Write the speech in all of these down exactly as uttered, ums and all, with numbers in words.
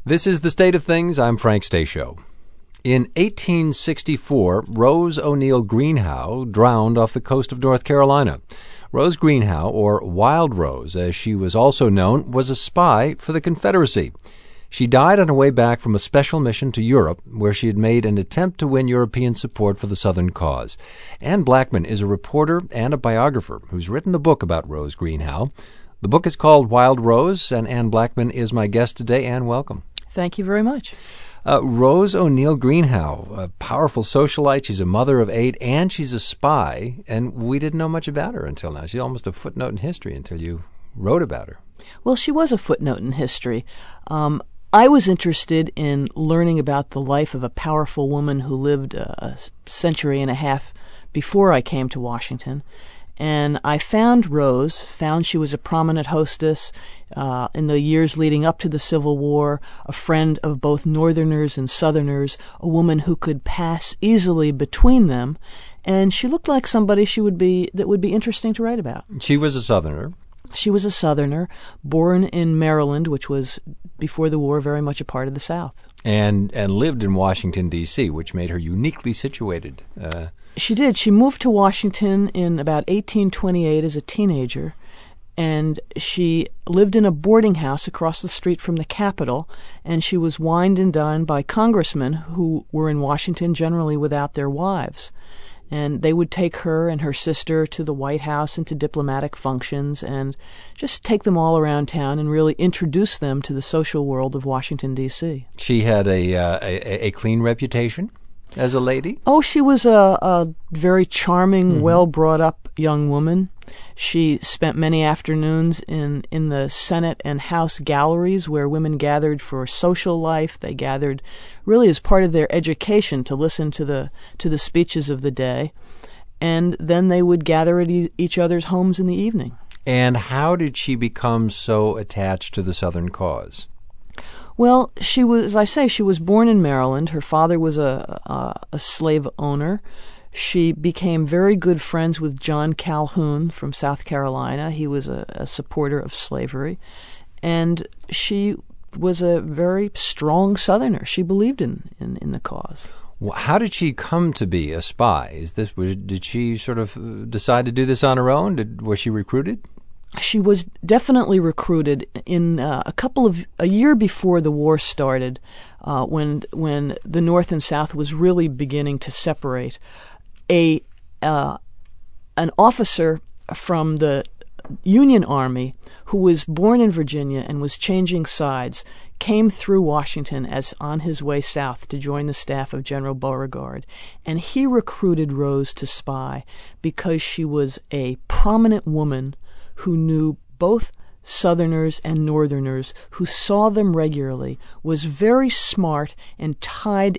This is The State of Things. I'm Frank Stasio. In eighteen sixty-four, Rose O'Neal Greenhow drowned off the coast of North Carolina. Rose Greenhow, or Wild Rose as she was also known, was a spy for the Confederacy. She died on her way back from a special mission to Europe, where she had made an attempt to win European support for the Southern cause. Anne Blackman is a reporter and a biographer who's written a book about Rose Greenhow. The book is called Wild Rose, and Anne Blackman is my guest today. Anne, welcome. Thank you very much. Uh, Rose O'Neal Greenhow, a powerful socialite. She's a mother of eight, and she's a spy, and we didn't know much about her until now. She's almost a footnote in history until you wrote about her. Well, she was a footnote in history. Um, I was interested in learning about the life of a powerful woman who lived a century and a half before I came to Washington. And I found Rose, found she was a prominent hostess uh, in the years leading up to the Civil War, a friend of both Northerners and Southerners, a woman who could pass easily between them, and she looked like somebody she would be that would be interesting to write about. She was a Southerner. She was a Southerner, born in Maryland, which was, before the war, very much a part of the South. And and lived in Washington, D C, which made her uniquely situated. Uh, she did. She moved to Washington in about eighteen twenty-eight as a teenager, and she lived in a boarding house across the street from the Capitol, and she was wined and dined by congressmen who were in Washington generally without their wives. And they would take her and her sister to the White House and to diplomatic functions and just take them all around town and really introduce them to the social world of Washington, D C. She had a, uh, a, a clean reputation as a lady? Oh, she was a, a very charming, mm-hmm. well-brought-up young woman. She spent many afternoons in, in the Senate and House galleries where women gathered for social life. They gathered really as part of their education to listen to the to the speeches of the day. And then they would gather at e- each other's homes in the evening. And how did she become so attached to the Southern cause? Well, she was, as I say, she was born in Maryland. Her father was a, a, a slave owner. She became very good friends with John Calhoun from South Carolina. He was a, a supporter of slavery. And she was a very strong Southerner. She believed in, in, in the cause. Well, how did she come to be a spy? Is this was, did she sort of decide to do this on her own? Did, was she recruited? She was definitely recruited in uh, a couple of a year before the war started, uh, when when the North and South was really beginning to separate. A uh, an officer from the Union Army who was born in Virginia and was changing sides came through Washington as on his way south to join the staff of General Beauregard, and he recruited Rose to spy because she was a prominent woman who knew both Southerners and Northerners, who saw them regularly, was very smart and tied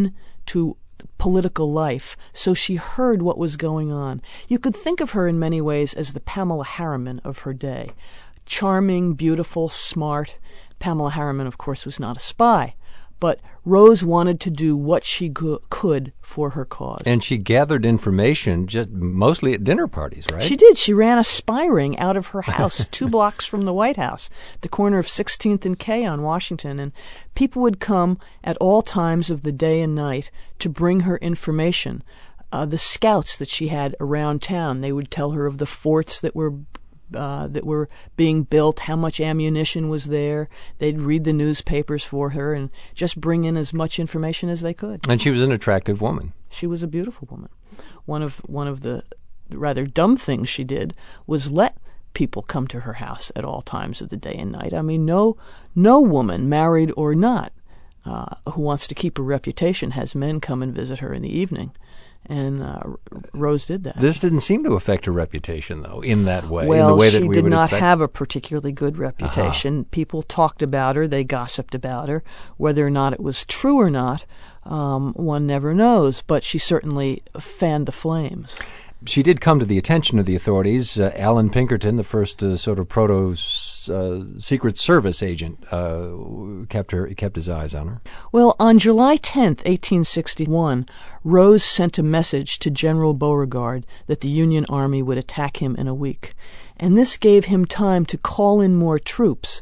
into political life, so she heard what was going on. You could think of her in many ways as the Pamela Harriman of her day. Charming, beautiful, smart. Pamela Harriman, of course, was not a spy, but Rose wanted to do what she go- could for her cause. And she gathered information just mostly at dinner parties, right? She did. She ran a spy ring out of her house two blocks from the White House, the corner of sixteenth and K on Washington, and people would come at all times of the day and night to bring her information. Uh, the scouts that she had around town, they would tell her of the forts that were Uh, that were being built, how much ammunition was there. They'd read the newspapers for her and just bring in as much information as they could. And she was an attractive woman. She was a beautiful woman. One of one of the rather dumb things she did was let people come to her house at all times of the day and night. I mean, no no woman, married or not, uh, who wants to keep a reputation has men come and visit her in the evening. And uh, Rose did that. This didn't seem to affect her reputation, though, in that way. Well, in the way that she we did would not expect. have a particularly good reputation. Uh-huh. People talked about her. They gossiped about her. Whether or not it was true or not, um, one never knows. But she certainly fanned the flames. She did come to the attention of the authorities. Uh, Alan Pinkerton, the first uh, sort of proto uh, Secret Service agent, uh, kept her kept his eyes on her. Well, on July tenth, eighteen sixty-one, Rose sent a message to General Beauregard that the Union Army would attack him in a week, and this gave him time to call in more troops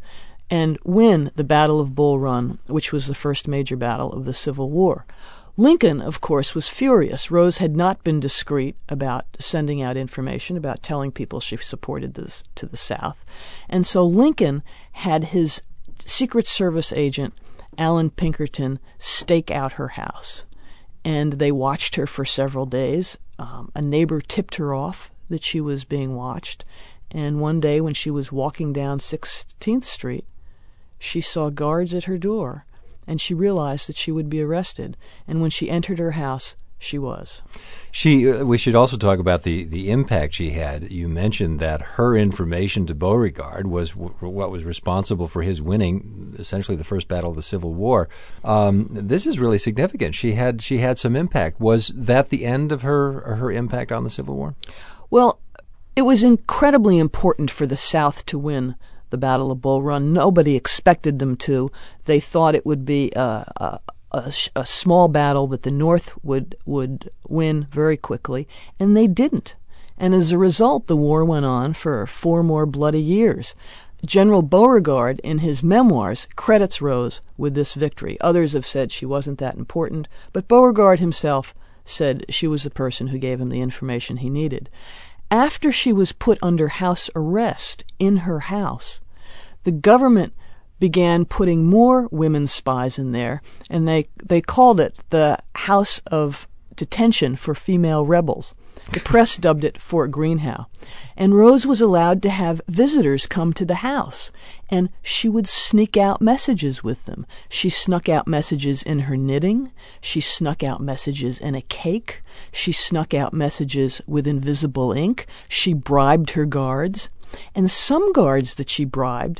and win the Battle of Bull Run, which was the first major battle of the Civil War. Lincoln, of course, was furious. Rose had not been discreet about sending out information, about telling people she supported this to the South. And so Lincoln had his Secret Service agent, Allan Pinkerton, stake out her house. And they watched her for several days. Um, a neighbor tipped her off that she was being watched. And one day when she was walking down sixteenth Street, she saw guards at her door, and she realized that she would be arrested. And when she entered her house, she was. She. Uh, we should also talk about the, the impact she had. You mentioned that her information to Beauregard was w- what was responsible for his winning essentially the first battle of the Civil War. Um, this is really significant. She had she had some impact. Was that the end of her her impact on the Civil War? Well, it was incredibly important for the South to win the Battle of Bull Run. Nobody expected them to. They thought it would be a, a, a, a small battle that the North would would win very quickly, and they didn't. And as a result, the war went on for four more bloody years. General Beauregard, in his memoirs, credits Rose with this victory. Others have said she wasn't that important, but Beauregard himself said she was the person who gave him the information he needed. After she was put under house arrest in her house, the government began putting more women spies in there, and they, they called it the House of Detention for Female Rebels. The press dubbed it Fort Greenhow. And Rose was allowed to have visitors come to the house, and she would sneak out messages with them. She snuck out messages in her knitting. She snuck out messages in a cake. She snuck out messages with invisible ink. She bribed her guards. And some guards that she bribed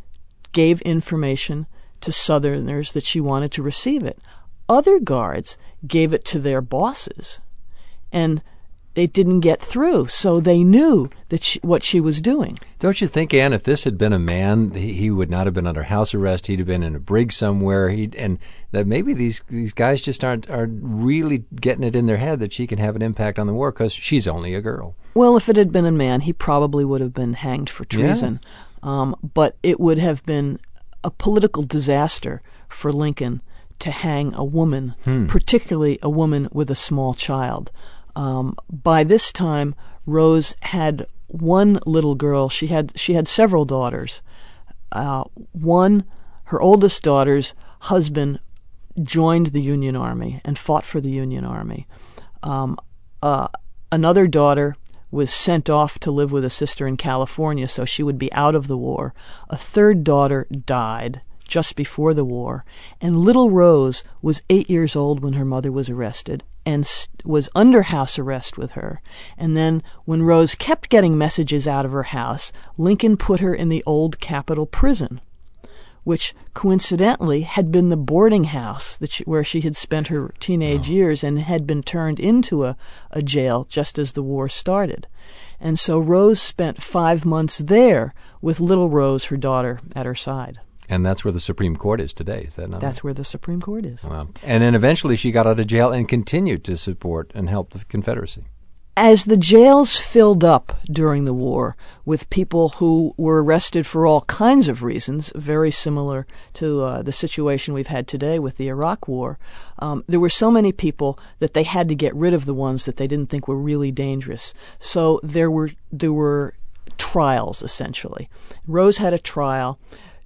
gave information to Southerners that she wanted to receive it. Other guards gave it to their bosses, and it didn't get through, so they knew that she, what she was doing. Don't you think, Anne, if this had been a man, he, he would not have been under house arrest. He'd have been in a brig somewhere. He'd, and that maybe these these guys just aren't are really getting it in their head that she can have an impact on the war because she's only a girl. Well, if it had been a man, he probably would have been hanged for treason. Yeah. Um, but it would have been a political disaster for Lincoln to hang a woman, hmm. particularly a woman with a small child. Um, by this time, Rose had one little girl. She had she had several daughters. Uh, one, her oldest daughter's husband joined the Union Army and fought for the Union Army. Um, uh, another daughter was sent off to live with a sister in California, so she would be out of the war. A third daughter died just before the war, and little Rose was eight years old when her mother was arrested and st- was under house arrest with her. And then when Rose kept getting messages out of her house, Lincoln put her in the old Capitol Prison, which coincidentally had been the boarding house that she, where she had spent her teenage wow. years and had been turned into a, a jail just as the war started. And so Rose spent five months there with little Rose, her daughter, at her side. And that's where the Supreme Court is today, is that not That's right? where the Supreme Court is. Wow. And then eventually she got out of jail and continued to support and help the Confederacy. As the jails filled up during the war with people who were arrested for all kinds of reasons, very similar to uh, the situation we've had today with the Iraq War, um, there were so many people that they had to get rid of the ones that they didn't think were really dangerous. So there were there were trials, essentially. Rose had a trial.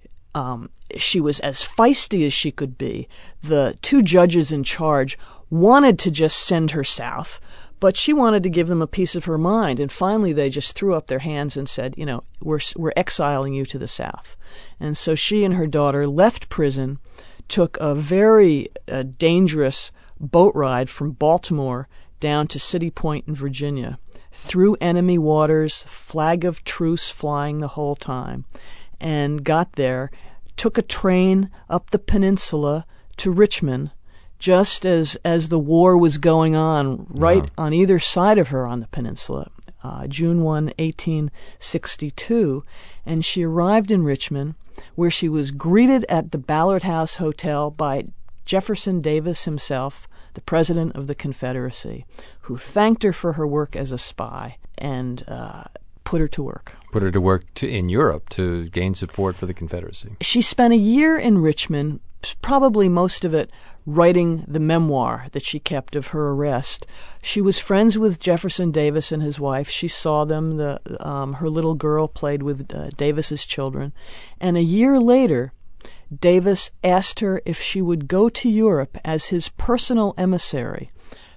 Um, she was as feisty as she could be. The two judges in charge wanted to just send her south, but she wanted to give them a piece of her mind, and finally they just threw up their hands and said, you know, we're we're exiling you to the South. And so she and her daughter left prison, took a very uh, dangerous boat ride from Baltimore down to City Point in Virginia, through enemy waters, flag of truce flying the whole time, and got there, took a train up the peninsula to Richmond, just as, as the war was going on right wow. on either side of her on the peninsula, uh, June first, eighteen sixty-two, and she arrived in Richmond, where she was greeted at the Ballard House Hotel by Jefferson Davis himself, the President of the Confederacy, who thanked her for her work as a spy and uh, put her to work. Put her to work to, in Europe to gain support for the Confederacy. She spent a year in Richmond, probably most of it writing the memoir that she kept of her arrest. She was friends with Jefferson Davis and his wife. She saw them. The um, her little girl played with uh, Davis's children. And a year later, Davis asked her if she would go to Europe as his personal emissary,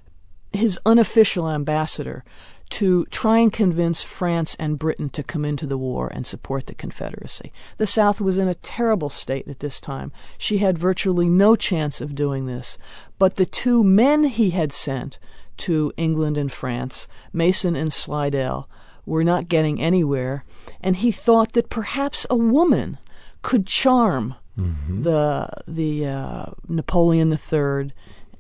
his unofficial ambassador, to try and convince France and Britain to come into the war and support the Confederacy. The South was in a terrible state at this time. She had virtually no chance of doing this. But the two men he had sent to England and France, Mason and Slidell, were not getting anywhere, and he thought that perhaps a woman could charm mm-hmm. the the uh, Napoleon the Third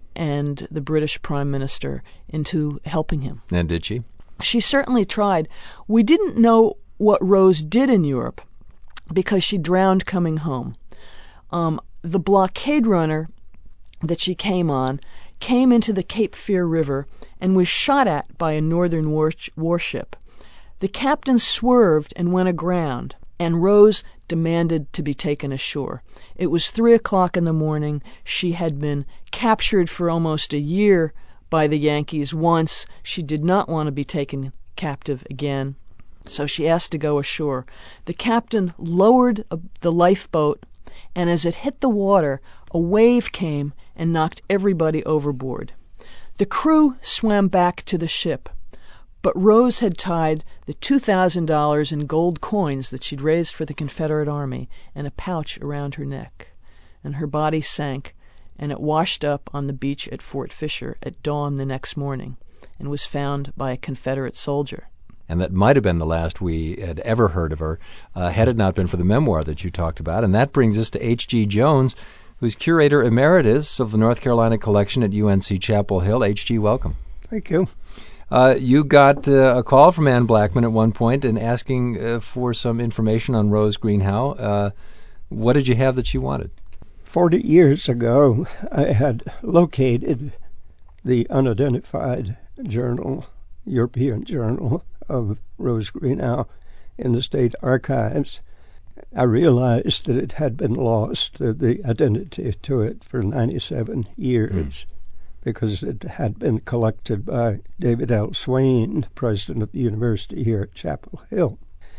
and the British Prime Minister into helping him. And did she? She certainly tried. We didn't know what Rose did in Europe because she drowned coming home. Um, the blockade runner that she came on came into the Cape Fear River and was shot at by a northern war- warship. The captain swerved and went aground, and Rose demanded to be taken ashore. It was three o'clock in the morning. She had been captured for almost a year by the Yankees once. She did not want to be taken captive again, so she asked to go ashore. The captain lowered a, the lifeboat, and as it hit the water, a wave came and knocked everybody overboard. The crew swam back to the ship, but Rose had tied the two thousand dollars in gold coins that she'd raised for the Confederate Army in a pouch around her neck, and her body sank, and it washed up on the beach at Fort Fisher at dawn the next morning and was found by a Confederate soldier. And that might have been the last we had ever heard of her, uh, had it not been for the memoir that you talked about. And that brings us to H G. Jones, who's curator emeritus of the North Carolina collection at U N C Chapel Hill. H G, welcome. Thank you. Uh, you got uh, a call from Anne Blackman at one point and asking uh, for some information on Rose Greenhow. Uh, what did you have that she wanted? Forty years ago, I had located the unidentified journal, European Journal of Rose Greenhow, in the state archives. I realized that it had been lost, the, the identity to it, for ninety-seven years, mm. because it had been collected by David L. Swain, president of the university here at Chapel Hill.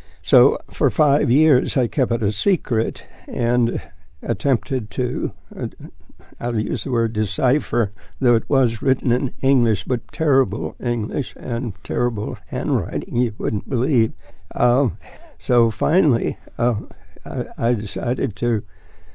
So for five years, I kept it a secret and attempted to, uh, I'll use the word decipher, though it was written in English, but terrible English and terrible handwriting you wouldn't believe. Uh, so finally, uh, I, I decided to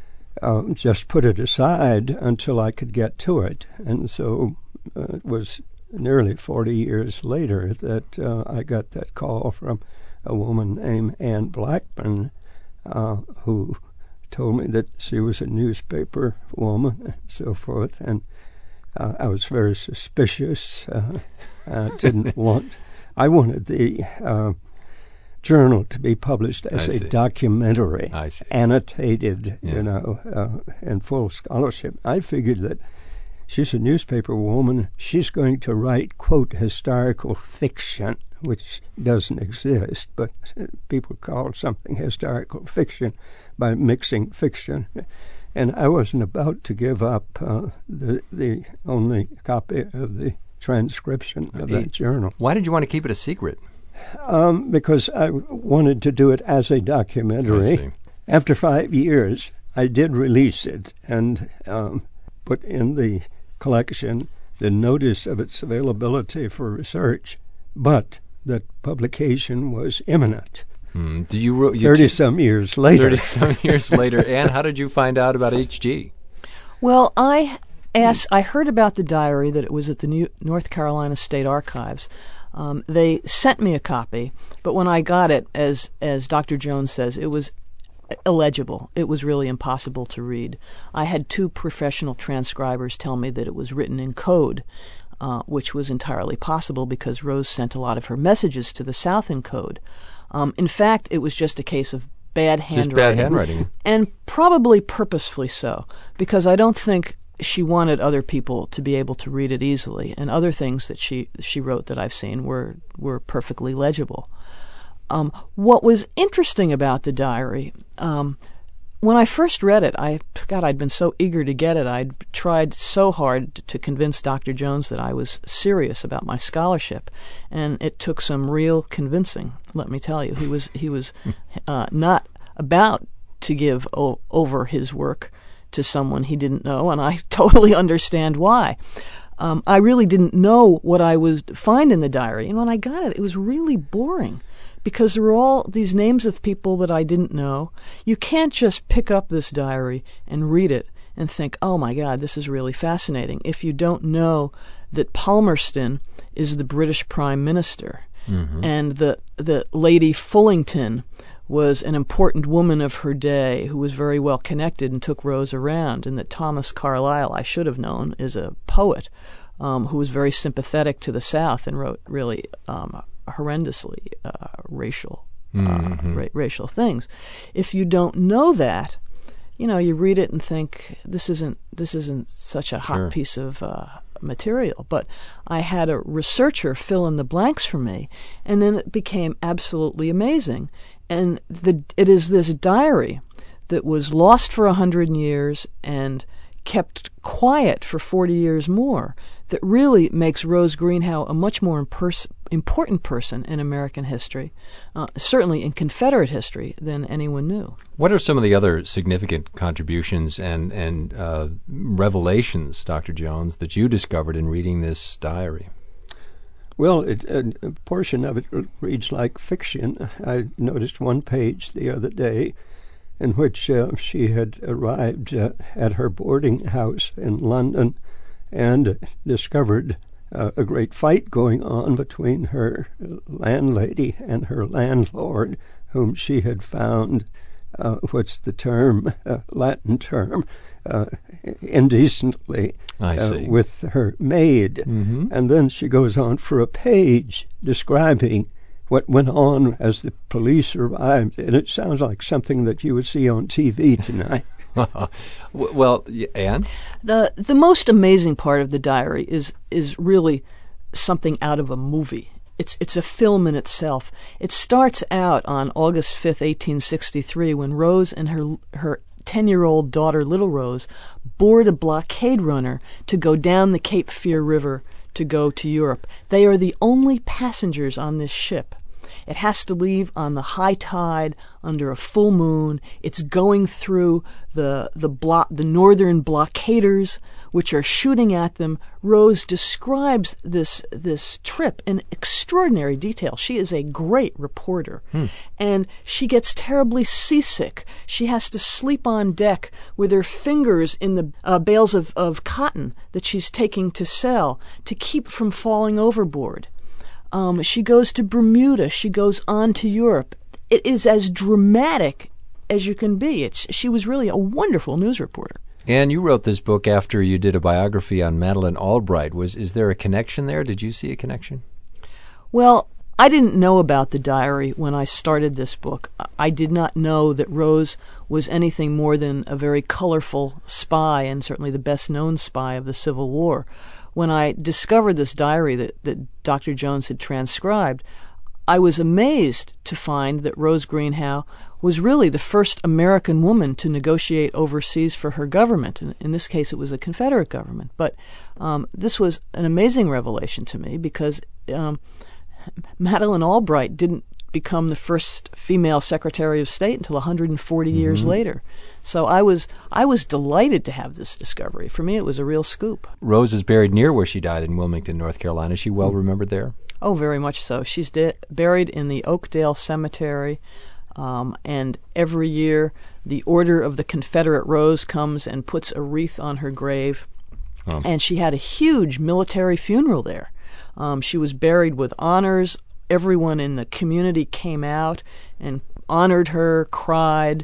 uh, just put it aside until I could get to it. And so uh, it was nearly forty years later that uh, I got that call from a woman named Anne Blackman, uh, who told me that she was a newspaper woman and so forth, and uh, I was very suspicious. Uh, I didn't want, I wanted the uh, journal to be published as I a see. documentary, I see. annotated, Yeah. you know, uh, in full scholarship. I figured that she's a newspaper woman. She's going to write, quote, historical fiction, which doesn't exist, but people call something historical fiction by mixing fiction. And I wasn't about to give up uh, the the only copy of the transcription of that journal. Why did you want to keep it a secret? Um, because I wanted to do it as a I documentary. see. After five years, I did release it and um, put in the collection the notice of its availability for research, but that publication was imminent. Hmm. Did you, ro- you Thirty-some years later. Thirty-some years later. Anne, how did you find out about H G? Well, I asked, I heard about the diary, that it was at the New North Carolina State Archives. Um, they sent me a copy, but when I got it, as as Doctor Jones says, it was illegible. It was really impossible to read. I had two professional transcribers tell me that it was written in code, uh, which was entirely possible because Rose sent a lot of her messages to the South in code. Um, in fact, it was just a case of bad handwriting. Just bad handwriting. And probably purposefully so, because I don't think she wanted other people to be able to read it easily, and other things that she she wrote that I've seen were, were perfectly legible. Um, what was interesting about the diary, um, when I first read it, I God, I'd been so eager to get it. I'd tried so hard to convince Doctor Jones that I was serious about my scholarship, and it took some real convincing. Let me tell you, he was he was uh, not about to give o- over his work to someone he didn't know, and I totally understand why. Um, I really didn't know what I was find in the diary, and when I got it, it was really boring, because there were all these names of people that I didn't know. You can't just pick up this diary and read it and think, oh my God, this is really fascinating, if you don't know that Palmerston is the British Prime Minister, mm-hmm. and the the Lady Fullington was an important woman of her day who was very well connected and took Rose around, and that Thomas Carlyle, I should have known, is a poet um, who was very sympathetic to the South and wrote really um, horrendously uh, racial uh, mm-hmm. ra- racial things. If you don't know that, you know, you read it and think this isn't this isn't such a hot sure. piece of uh, material. But I had a researcher fill in the blanks for me, and then it became absolutely amazing. And the it is this diary that was lost for a hundred years and kept quiet for forty years more that really makes Rose Greenhow a much more impers- important person in American history, uh, certainly in Confederate history, than anyone knew. What are some of the other significant contributions and, and uh, revelations, Doctor Jones, that you discovered in reading this diary? Well, it, a, a portion of it reads like fiction. I noticed one page the other day in which uh, she had arrived uh, at her boarding house in London and discovered uh, a great fight going on between her landlady and her landlord, whom she had found, uh, what's the term, uh, Latin term, uh, indecently uh, with her maid. Mm-hmm. And then she goes on for a page describing what went on as the police arrived, and it sounds like something that you would see on T V tonight. Well, Anne? The the most amazing part of the diary is is really something out of a movie. It's it's a film in itself. It starts out on August fifth, eighteen sixty-three, when Rose and her her ten-year-old daughter, Little Rose, board a blockade runner to go down the Cape Fear River to go to Europe. They are the only passengers on this ship. It has to leave on the high tide under a full moon. It's going through the the blo- the northern blockaders, which are shooting at them. Rose describes this this trip in extraordinary detail. She is a great reporter, hmm. and she gets terribly seasick. She has to sleep on deck with her fingers in the uh, bales of, of cotton that she's taking to sell to keep from falling overboard. Um, she goes to Bermuda. She goes on to Europe. It is as dramatic as you can be. It's she was really a wonderful news reporter. And you wrote this book after you did a biography on Madeleine Albright. Was is there a connection there? Did you see a connection? Well, I didn't know about the diary when I started this book. I did not know that Rose was anything more than a very colorful spy, and certainly the best-known spy of the Civil War. When I discovered this diary that, that Doctor Jones had transcribed, I was amazed to find that Rose Greenhow was really the first American woman to negotiate overseas for her government. In, in this case, it was a Confederate government. But um, this was an amazing revelation to me because um, Madeleine Albright didn't become the first female Secretary of State until one hundred forty mm-hmm. years later. So I was I was delighted to have this discovery. For me, it was a real scoop. Rose is buried near where she died in Wilmington, North Carolina. Is she well remembered there? Oh, very much so. She's de- buried in the Oakdale Cemetery, um, and every year the Order of the Confederate Rose comes and puts a wreath on her grave. Oh. And she had a huge military funeral there. Um, she was buried with honors. Everyone in the community came out and honored her, cried,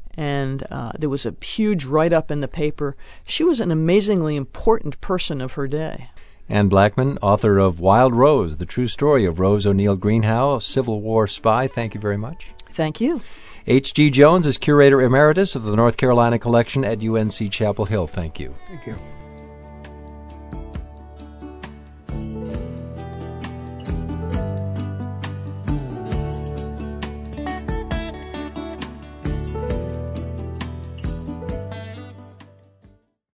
and uh, there was a huge write-up in the paper. She was an amazingly important person of her day. Anne Blackman, author of Wild Rose, The True Story of Rose O'Neal Greenhow, Civil War Spy. Thank you very much. Thank you. H G. Jones is Curator Emeritus of the North Carolina Collection at U N C Chapel Hill. Thank you. Thank you.